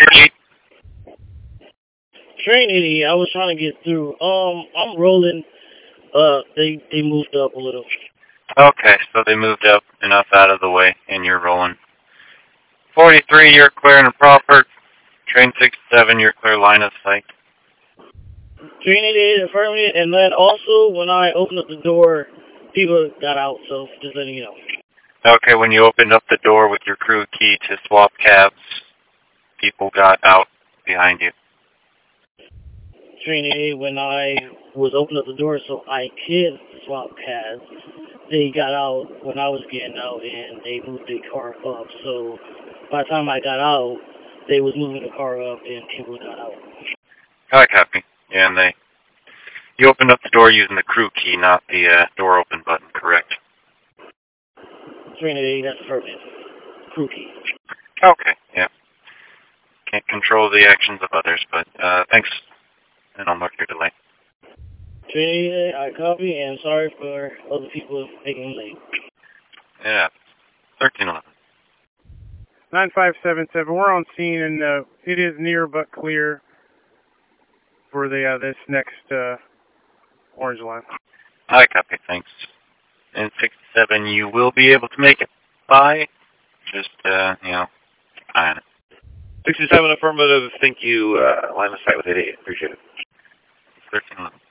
38. Trinity, I was trying to get through. I'm rolling. They moved up a little. Okay, so they moved up enough out of the way, and you're rolling. 43, you're clear and proper. Train 67, you're clear line of sight. Trinity affirmative, and then also when I opened up the door, people got out. So just letting you know. Okay, when you opened up the door with your crew key to swap cabs, people got out behind you. Trinity, when I was opening up the door so I could swap cabs, they got out when I was getting out, and they moved the car up. So by the time I got out, they was moving the car up, and people got out. I copy. Yeah, and you opened up the door using the crew key, not the door open button, correct? Trinity, that's affirmative. Crew key. Okay, yeah. Can't control the actions of others, but thanks, and I'll mark your delay. Trinity, I copy, and sorry for other people making late. Yeah, 1311. 9577. We're on scene, and it is near but clear for the this next orange line. I copy, thanks. And 67, you will be able to make it by. Just, keep an eye on it. 67 affirmative. Thank you. Line of sight with 88. Appreciate it. 1311.